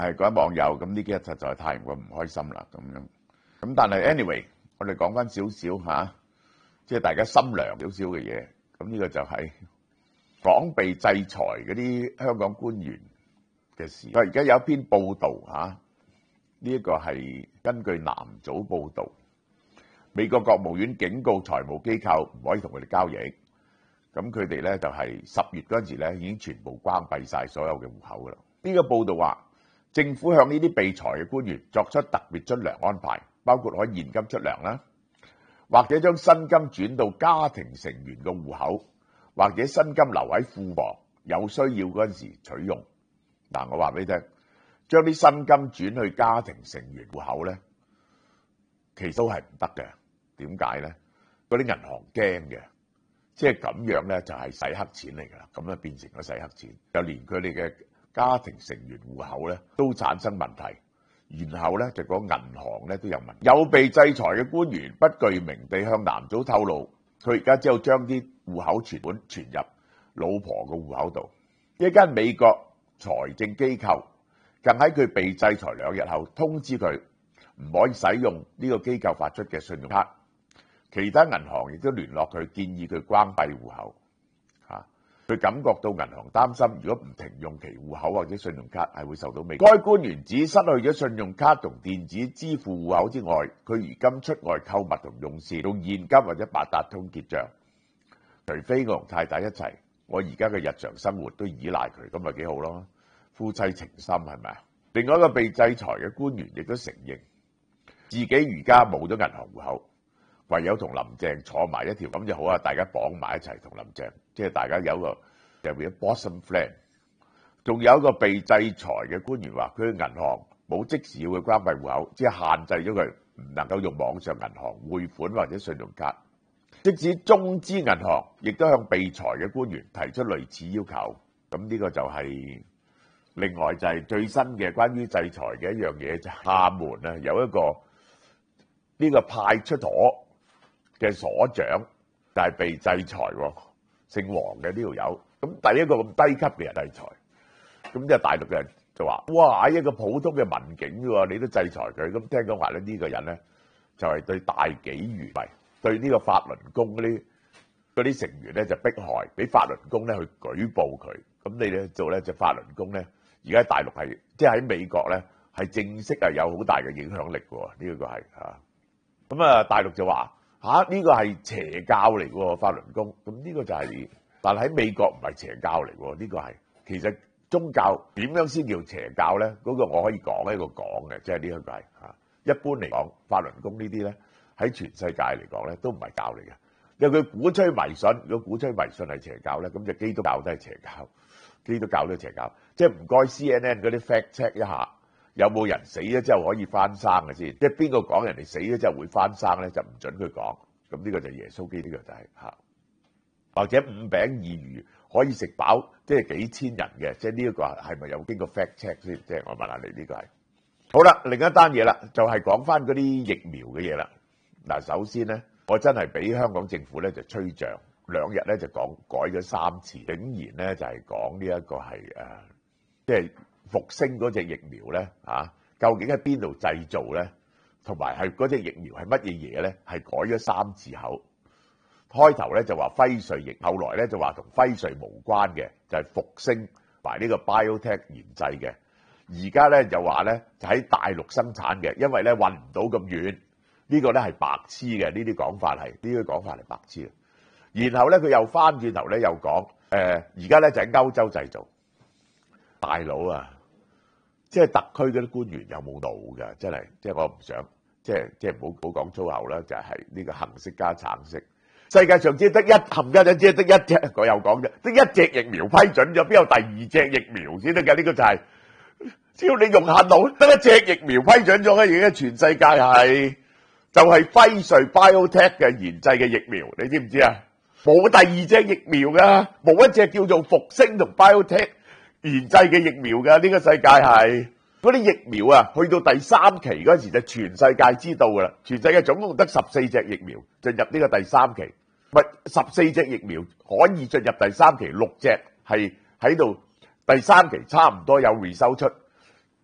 係嗰啲網友咁呢幾日實在太唔開心啦咁樣。咁但係 anyway， 我哋講翻少少嚇，即係大家心涼少少嘅嘢。咁呢個就係講被制裁嗰啲香港官員嘅事。而家有一篇報導嚇，呢一個係根據南早報導，美國國務院警告財務機構唔可以同佢哋交易。咁佢哋咧就係10月嗰陣時咧已經全部關閉晒所有嘅戶口噶啦。呢個報導話，政府向呢啲被裁嘅官員作出特別出糧安排，包括可以現金出糧啦，或者將薪金轉到家庭成員嘅戶口，或者薪金留喺庫房，有需要嗰陣時取用。嗱，我話俾你聽，將啲薪金轉去家庭成員戶口咧，其實都係唔得嘅。點解咧？嗰啲銀行驚嘅，即係咁樣咧就係洗黑錢嚟㗎啦。咁樣變成咗洗黑錢，就連佢哋嘅家庭成員戶口咧都產生問題，然後咧就個銀行咧都有問題。有被制裁嘅官員不具名地向南早透露，佢而家只有將啲戶口存款存入老婆嘅戶口度。一間美國財政機構更喺佢被制裁2日後通知佢唔可以使用呢個機構發出嘅信用卡。其他銀行亦都聯絡佢，建議佢關閉戶口。佢感覺到銀行擔心，如果唔停用其戶口或者信用卡，係會受到美國。該官員指失去咗信用卡同電子支付戶口之外，佢如今出外購物同用膳用現金或者八達通結帳。除非我同太太一齊，我而家嘅日常生活都依賴佢，咁咪幾好咯？夫妻情深係咪啊？另外一個被制裁嘅官員亦都承認，自己而家冇咗銀行戶口。唯有同林鄭坐埋一條，咁就好啊！大家綁埋一齊同林鄭，即係大家有個就變咗 bosom friend。仲有一個被制裁嘅官員話，佢嘅銀行冇即時要佢關閉戶口，即係限制咗佢唔能夠用網上銀行匯款或者信用卡。即使中資銀行亦都向被裁嘅官員提出類似要求。咁呢個就係另外就係最新嘅關於制裁嘅一樣嘢，就廈門啊有一個呢個派出所嘅所長就係被制裁喎，姓黃嘅呢條友。咁第一個咁低級嘅人制裁，咁即係大陸嘅人就話：哇！一個普通嘅民警喎，你都制裁佢。咁聽講話咧，呢個人咧就係對大紀元對呢個法輪功嗰啲成員咧就迫害，俾法輪功咧去舉報佢。咁你咧做咧就法輪功咧，而家大陸係即係喺美國咧係正式係有好大嘅影響力喎。呢個係嚇。咁啊，大陸就話。呢個係邪教嚟喎，法輪功。咁呢個就係，但係喺美國唔係邪教嚟喎。呢個係其實宗教點樣先叫邪教咧？嗰個我可以講一個講嘅，即係呢一個係嚇。一般嚟講，法輪功呢啲咧喺全世界嚟講咧都唔係教嚟嘅，因為佢鼓吹迷信。如果鼓吹迷信係邪教咧，咁就基督教都係邪教，基督教都係邪教。即係唔該 CNN 嗰啲 fact check 一下。有冇人死咗之後可以翻生嘅先？即係邊個講人哋死咗之後會翻生咧？就唔準佢講。咁呢個就係耶穌基督，呢個就係嚇。或者5餅2魚可以食飽，即係幾千人嘅，即係呢一個係咪有經過 fact check 先？即係我問下你呢個係。好啦，另一單嘢啦，就係講翻嗰啲疫苗嘅嘢啦。嗱，首先咧，我真係俾香港政府咧就吹脹，2日咧就講改咗3次，竟然咧就係講呢一個係即係。復星嗰隻疫苗咧究竟喺邊度製造咧？同埋係嗰隻疫苗係乜嘢嘢咧？係改咗3次口。開頭咧就話輝瑞疫，後來咧就話同輝瑞無關嘅，就係復星埋呢個 BioNTech 研製嘅。而家咧就話咧就喺大陸生產嘅，因為咧運唔到咁遠。呢個咧係白痴嘅，呢啲講法係白痴嘅。然後咧佢又翻轉頭咧又講而家咧就喺歐洲製造。大佬啊！即係特區嗰啲官員有冇腦㗎？真係，即係我唔想，即係唔好講粗口啦，就係呢個行色加橙色。世界上只得冚家鏟，只得一隻，我又講啫，得一隻疫苗批准咗，邊有第2隻疫苗先得㗎？呢個就係，只要你用下腦，得一隻疫苗批准咗嘅，而家全世界係就係輝瑞 BioNTech 嘅研製嘅疫苗，你知唔知啊？冇第2隻疫苗㗎，冇一隻叫做復星同 BioNTech。研製嘅疫苗㗎，呢個世界係嗰啲疫苗啊，去到第3期嗰陣時就全世界知道㗎啦。全世界總共得14隻疫苗進入呢個第3期，唔係14隻疫苗可以進入第3期，6隻係喺度第3期差唔多有 result 出，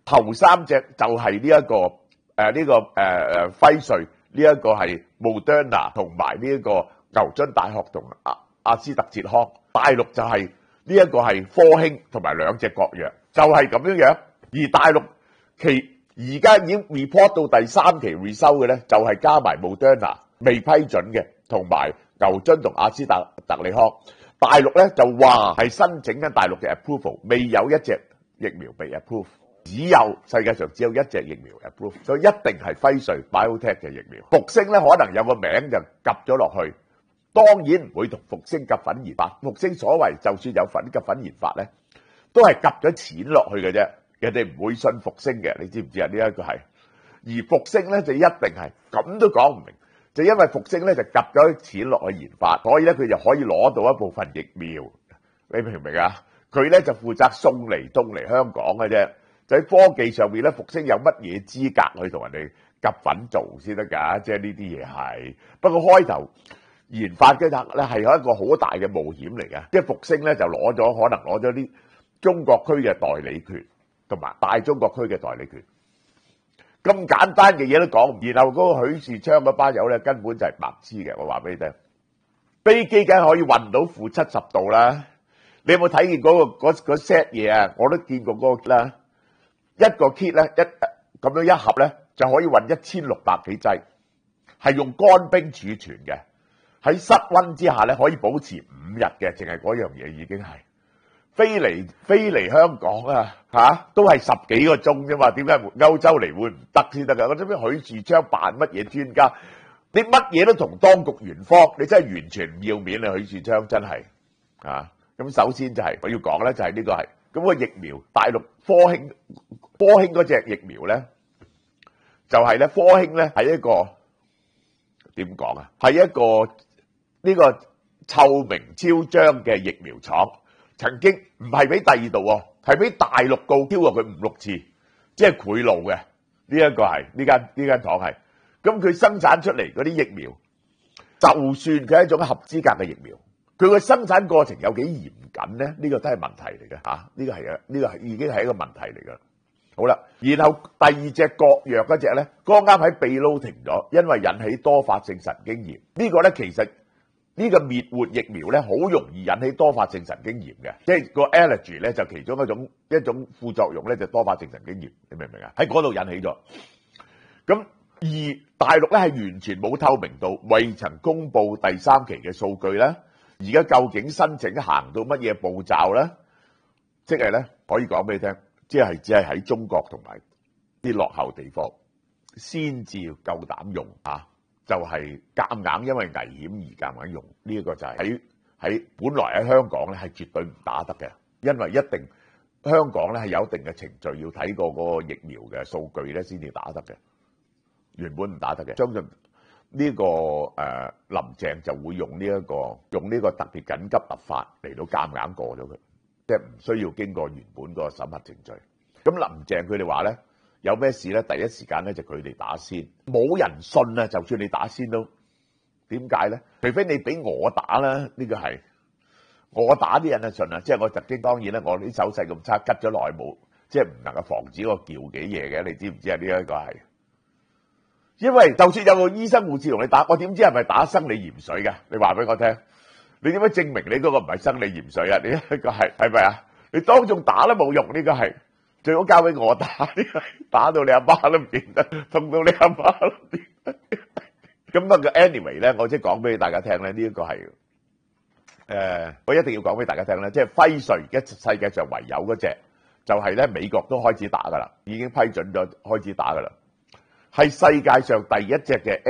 頭三隻就係呢一個輝瑞，呢一個係 Moderna 同埋呢一個牛津大學同阿斯特捷康。大陸就係呢一個係科興同埋兩隻國藥，就係咁樣樣。而大陸而家已經 report 到第三期 result 嘅咧，就係加埋 Moderna 未批准嘅，同埋牛津同阿斯特利康。大陸咧就話係申請緊大陸嘅 approval， 未有一隻疫苗被 approve， 世界上只有一隻疫苗 approve， 所以一定係輝瑞 BioNTech 嘅疫苗。復星咧可能有個名就夾咗落去，當然唔會同復星夾份研發。復星所謂就算有份夾份研發咧，都係夾咗錢落去嘅啫。人哋唔會信復星嘅，你知唔知啊？呢一個係，而復星咧就一定係咁都講唔明，就因為復星咧就夾咗錢落去研發，所以咧佢就可以攞到一部分疫苗。你明唔明啊？佢咧就負責送嚟香港嘅啫。就喺科技上面咧，復星有乜嘢資格去同人哋夾份做先得㗎？即係呢啲嘢係。不過開頭研發嘅咧係有一個好大嘅冒險嚟嘅，即係復星咧就可能攞咗啲中國區嘅代理權。同埋大中國區嘅代理權，咁簡單嘅嘢都講，然後嗰個許樹昌嗰班友咧根本就係白痴嘅，我話俾你聽，飛機梗係可以運到-70度啦，你有冇睇見嗰 set 嘢啊？我都見過嗰個啦，一個 kit 咧咁樣一盒咧就可以運1600幾劑，係用乾冰儲存嘅，喺室溫之下咧可以保持5日嘅，淨係嗰樣嘢已經係。飛嚟香港啊，都係10幾個鐘啫嘛，點解歐洲嚟會唔得先得㗎？我知唔知許樹昌扮乜嘢專家？你乜嘢都同當局元方，你真係完全唔要面啊！許樹昌真係啊！咁首先就係我要講咧，就係呢個係咁個疫苗，大陸科興嗰隻疫苗咧，就係咧科興咧係一個點講啊？係一個呢個臭名昭彰嘅疫苗廠。曾經唔係俾第二度喎，係俾大陸告挑過佢5、6次，即係賄賂嘅。呢一個係呢間廠係，咁佢生產出嚟嗰啲疫苗，就算佢係一種合資格嘅疫苗，佢個生產過程有幾嚴謹咧？呢個都係問題嚟嘅嚇，呢個係已經係一個問題嚟㗎。好啦，然後第二隻國藥嗰隻咧，剛啱喺秘魯停咗，因為引起多發性神經炎。呢個咧其實。呢個滅活疫苗咧，好容易引起多發性神經炎嘅，即係個 allergy 咧就其中一種副作用咧就多發性神經炎，你明唔明啊？喺嗰度引起咗。咁而大陸咧係完全冇透明度，未曾公布第三期嘅數據咧。而家究竟申請行到乜嘢步驟咧？即係咧可以講俾你聽，只係喺中國同埋啲落後地方先至夠膽用啊！就係夾硬，因為危險而夾硬用呢一個就係喺本來喺香港咧係絕對唔打得嘅，因為一定香港咧係有一定嘅程序要睇過嗰個疫苗嘅數據咧先至打得嘅，原本唔打得嘅。相信呢個林鄭就會用呢個特別緊急立法嚟到夾硬過咗佢，即係唔需要經過原本個審核程序。咁林鄭佢哋話咧。有咩事咧？第一時間咧就佢哋打先，冇人信啊！就算你打先都，點解咧？除非你俾我打啦，呢個係我打啲人就信啊！即係我曾經當然咧，我啲手勢咁差，吉咗內冇，即係唔能夠防止我叫幾嘢嘅。你知唔知啊？呢一個係，因為就算有個醫生護士同你打，我點知係咪打生理鹽水嘅？你話俾我聽，你點樣證明你嗰個唔係生理鹽水啊？呢一個係咪啊？你當眾打都冇用，呢個係。最好交俾我打，打到你阿媽都唔認得，痛到你阿媽都唔認得。咁不過 anyway 咧，我即係講俾大家聽咧，呢一個係我一定要講俾大家聽咧，即係輝瑞而家世界上唯有嗰隻，就係咧美國都開始打噶啦，已經批准咗開始打噶啦，係世界上第一隻嘅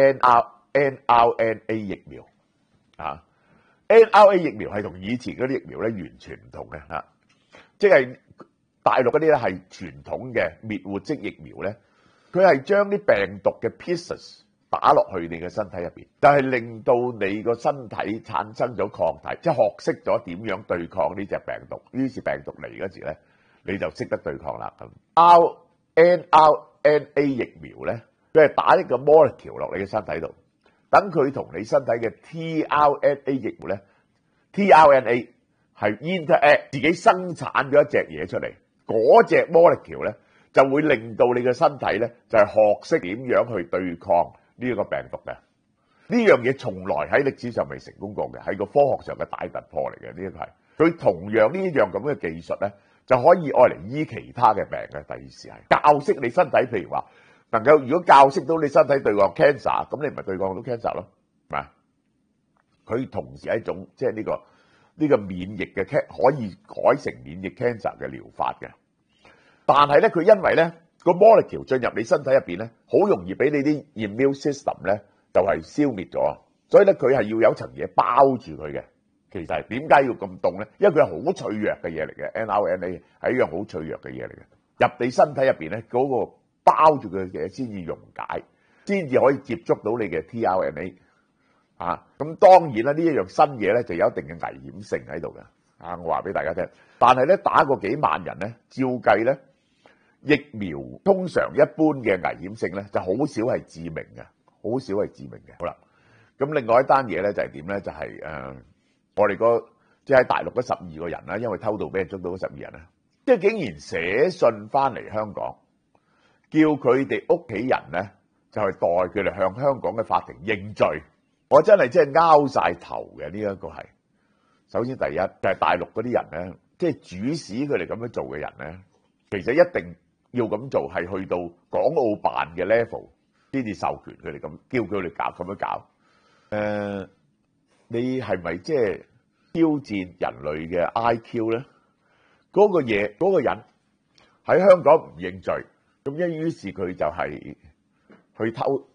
mRNA 疫苗啊 ！mRNA 疫苗係同以前嗰啲疫苗咧完全唔同嘅嚇，即係。大陸嗰啲咧係傳統嘅滅活式疫苗咧，佢係將啲病毒嘅 pieces 打落去你嘅身體入邊，就係令到你個身體產生咗抗體，即係學識咗點樣對抗呢隻病毒。於是病毒嚟嗰時咧，你就識得對抗啦。mRNA 疫苗咧，佢係打一個 molecule 落你嘅身體度，等佢同你身體嘅 tRNA 疫苗咧 ，tRNA 係 interact 自己生產咗一隻嘢出嚟。嗰隻 molecule 咧就會令到你嘅身體咧就係學識點樣去對抗呢個病毒嘅。呢樣嘢從來喺歷史上未成功過嘅，係個科學上嘅大突破嚟嘅。呢個係佢同樣呢樣咁嘅技術咧，就可以愛嚟醫其他嘅病嘅。第二時係教識你身體，譬如話能夠如果教識到你身體對抗 cancer， 咁你咪對抗到 cancer 咯，係嘛？佢同時係一種即係呢個免疫嘅可以改成免疫 cancer 嘅療法嘅。但係咧，佢因為咧個 molecule 進入你身體入邊咧，好容易俾你啲 immune system 咧就係消滅咗，所以咧佢係要有層嘢包住佢嘅。其實係點解要咁凍咧？因為佢係好脆弱嘅嘢嚟嘅 ，mRNA 係一樣好脆弱嘅嘢嚟嘅。入你身體入邊咧，嗰個包住佢嘅嘢先至溶解，先至可以接觸到你嘅 tRNA 啊。咁當然啦，呢一樣新嘢咧就有一定嘅危險性喺度嘅。啊，我話俾大家聽，但係咧打過幾萬人咧，照計咧疫苗通常一般嘅危險性咧就好少係致命嘅，好少係致命嘅。好啦，咁另外一單嘢咧就係點咧？就係我哋即係喺大陸嗰12個人啦，因為偷渡俾人捉到嗰12人啦，即係竟然寫信翻嚟香港，叫佢哋屋企人咧就係代佢哋向香港嘅法庭認罪。我真係拗晒頭嘅。呢一個係首先第一就係大陸嗰啲人咧，即係主使佢哋咁樣做嘅人咧，其實一定要咁做係去到港澳辦嘅 level 先至授權佢哋咁，叫佢哋搞咁樣搞。你係咪即係挑戰人類嘅 IQ 咧？嗰個人喺香港唔認罪，咁於是佢就係去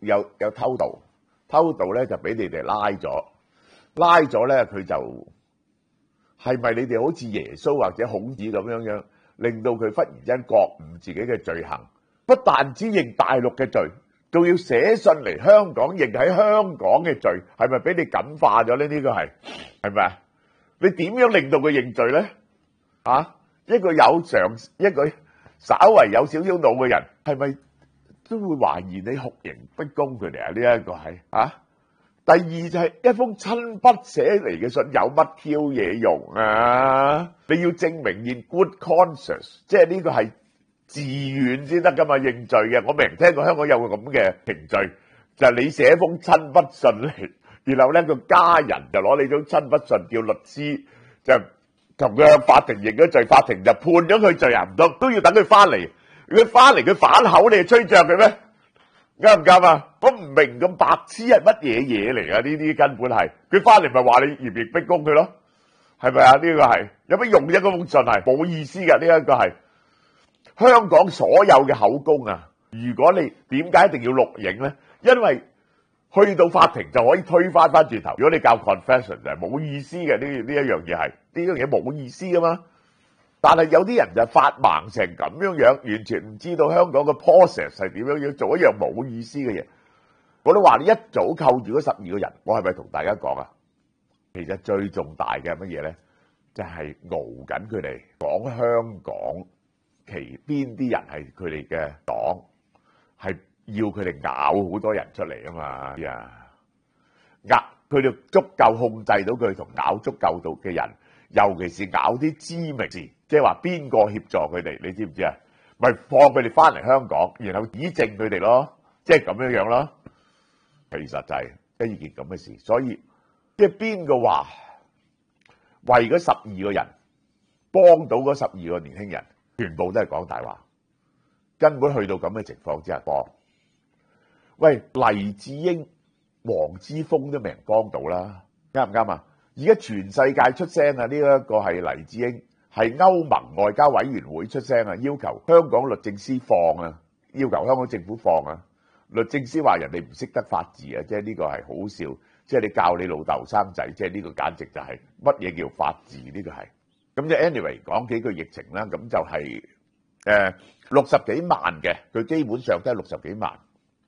偷渡咧就俾你哋拉咗咧，佢就係咪你哋好似耶穌或者孔子咁樣令到佢忽然間覺悟自己嘅罪行，不但只認大陸嘅罪，仲要寫信嚟香港認喺香港嘅罪，係咪俾你感化咗咧？呢個係咪啊？你點樣令到佢認罪咧？啊，一個稍為有少少腦嘅人，係咪都會懷疑你酷刑不公佢哋啊？呢一個係啊。第二就係一封親筆寫嚟嘅信，有乜 Q 嘢用啊？你要證明 in good conscience， 即係呢個係自願先得噶嘛，認罪嘅。我未聽過香港有個咁嘅程序，就係你寫封親筆信嚟，然後咧個家人就攞你張親筆信叫律師就同佢向法庭認咗罪，法庭就判咗佢罪啊，唔得都要等佢翻嚟。如果翻嚟佢反口，你就吹脹佢咩？啱唔啱啊？我唔明咁白痴係乜嘢嚟啊？呢啲根本係佢翻嚟咪話你嚴刑逼供佢咯，係咪啊？呢個係有乜用啫？嗰封信係冇意思嘅。呢一個係香港所有嘅口供啊！如果你點解一定要錄影咧？因為去到法庭就可以推翻轉頭。如果你教 confession 就係冇意思嘅。呢一樣嘢係呢樣嘢冇意思噶嘛。但係有啲人就發盲成咁樣，完全唔知道香港嘅 process 係點樣做一樣冇意思嘅嘢。我都話你一早扣住嗰12個人，我係咪同大家講啊？其實最重大嘅係乜嘢咧？就係熬緊佢哋講香港其邊啲人係佢哋嘅黨，係要佢哋咬好多人出嚟啊嘛！壓佢哋足夠控制到佢同咬足夠到嘅人，尤其是咬啲知名字，即係話邊個協助佢哋，你知唔知啊？咪放佢哋翻嚟香港，然後指證佢哋咯，即係咁樣咯。其實就係一件咁嘅事，所以即係邊個話為嗰12個人幫到嗰12個年輕人，全部都係講大話，根本去到咁嘅情況之下幫。喂，黎智英、黃之鋒都未人幫到啦，啱唔啱啊？而家全世界出聲啊！呢一個係黎智英，係歐盟外交委員會出聲啊，要求香港律政司放啊，要求香港政府放啊。律政司話人哋唔識得法治啊，即係呢個係好笑，即係你教你老豆生仔，即係呢個簡直就係乜嘢叫法治？呢個係咁就 anyway 講幾句疫情啦，咁就係60幾萬嘅，佢基本上都係60幾萬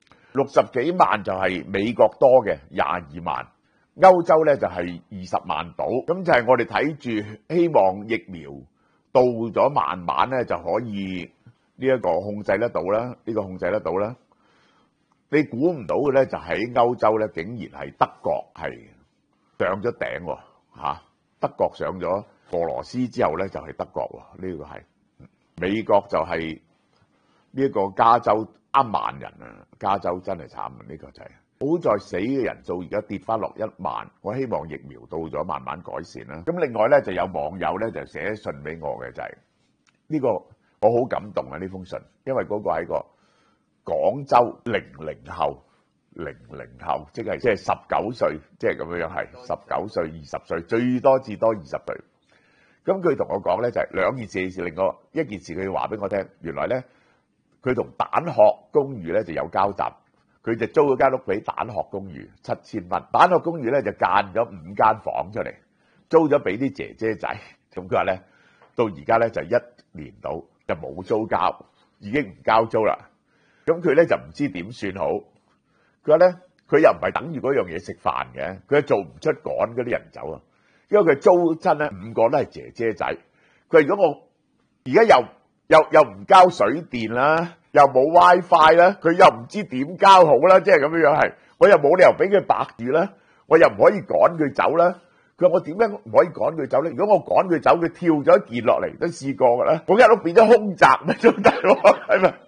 ，60幾萬就係美國多嘅22萬。歐洲咧就係20萬到，咁就係我哋睇住，希望疫苗到咗慢慢咧就可以呢一個控制得到啦，呢個控制得到啦。你估唔到嘅咧就喺歐洲咧，竟然係德國係上咗頂喎嚇，德國上咗俄羅斯之後咧就係德國喎，呢個係美國就係呢個加州1萬人啊，加州真係慘啊！呢個就係好在死嘅人數而家跌翻落1萬，我希望疫苗到咗慢慢改善啦。咁另外咧就有網友咧就寫信俾我嘅，就係呢個我好感動啊！呢封信，因為嗰個係個廣州00後。00後，即係19歲，即係咁樣係19歲、20歲，最多至多20歲。咁佢同我講咧就係兩件事，另外一件事佢話俾我聽，原來咧佢同蛋殼公寓咧就有交集，佢就租咗間屋俾蛋殼公寓7000蚊，蛋殼公寓咧就間咗5間房出嚟，租咗俾啲姐姐仔。咁佢話咧到而家咧就1年到就冇租交，已經唔交租啦。咁佢咧就唔知點算好。佢話咧，佢又唔係等住嗰樣嘢食飯嘅，佢係做唔出趕嗰啲人走啊。因為佢租親咧5個都係姐姐仔。佢話如果我而家又唔交水電啦，又冇 WiFi 啦，佢又唔知點交好啦，即係咁樣係。我又冇理由俾佢白住啦，我又唔可以趕佢走啦。佢話我點樣唔可以趕佢走咧？如果我趕佢走，佢跳咗一件落嚟，都試過㗎啦。我間屋變咗空宅咩？仲大鑊係咪？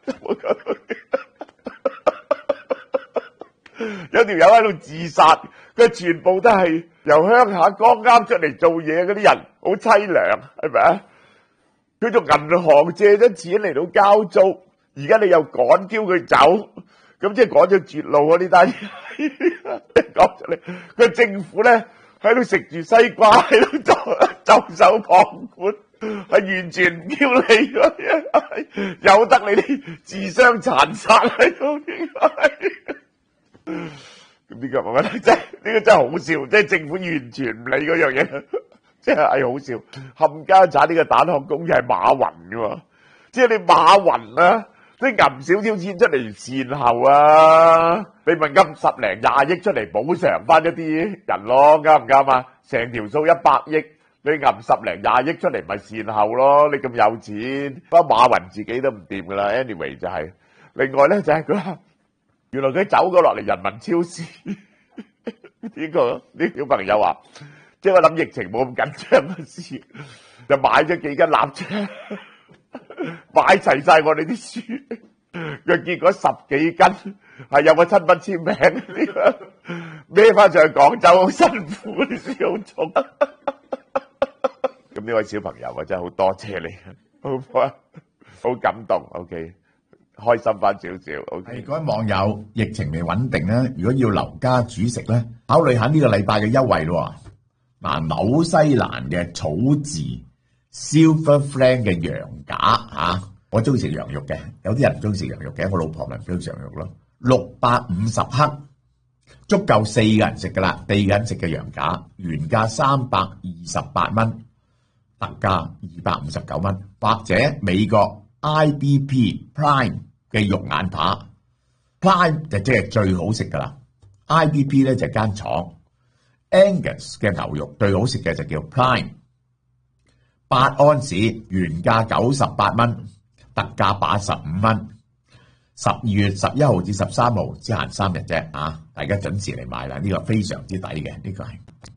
有條友喺度自殺，佢全部都係由鄉下剛啱出嚟做嘢嗰啲人，好凄涼，係咪啊？佢從銀行借咗錢嚟到交租，而家你又趕叫佢走，咁即係趕咗絕路啊！呢單嘢講出嚟，個政府咧喺度食住西瓜喺度袖手旁觀，係完全唔叫你嘅，由得你哋自相殘殺喺度。咁呢個我覺得真係好笑，即係政府完全唔理嗰樣嘢，即係好笑。冚家鏟呢個蛋殼公寓係馬雲嘅喎，即係你馬雲啊，你揞少少錢出嚟善後啊，你咪揞10零20億出嚟補償翻一啲人咯，啱唔啱啊？成條數100億，你揞10零20億出嚟咪善後咯？你咁有錢，不過馬雲自己都唔掂噶啦。anyway 就係另外咧就係佢。原來佢走咗落嚟人民超市，呢小朋友話，即係我諗疫情冇咁緊張嘅事，就買咗幾斤臘腸，買齊晒我哋啲書，佢結果10幾斤，係有個親筆簽名，孭翻上去廣州好辛苦，啲書好重。咁呢位小朋友啊，真係好多謝你，好感動。OK。開心翻少少。 係各位網友，疫情未穩定咧，如果要留家煮食咧，考慮下呢個禮拜嘅優惠咯。嗱，紐西蘭嘅草字 Silver Flang 嘅羊架嚇，我中意食羊肉嘅，有啲人唔中意食羊肉嘅，我老婆咪唔中意食羊肉咯。650克，足夠4個人食噶啦，4個人食嘅羊架，原價328蚊，特價259蚊，或者美國 IBP Prime 嘅肉眼扒 ，Prime 就即係最好食噶啦 ，IBP 咧就間廠 ，Angus 嘅牛肉最好食嘅就叫 Prime， 8安士原價98蚊，特價85蚊，12月11號至13號只限3日啫，大家準時嚟買啦，呢個非常之抵嘅，呢個係。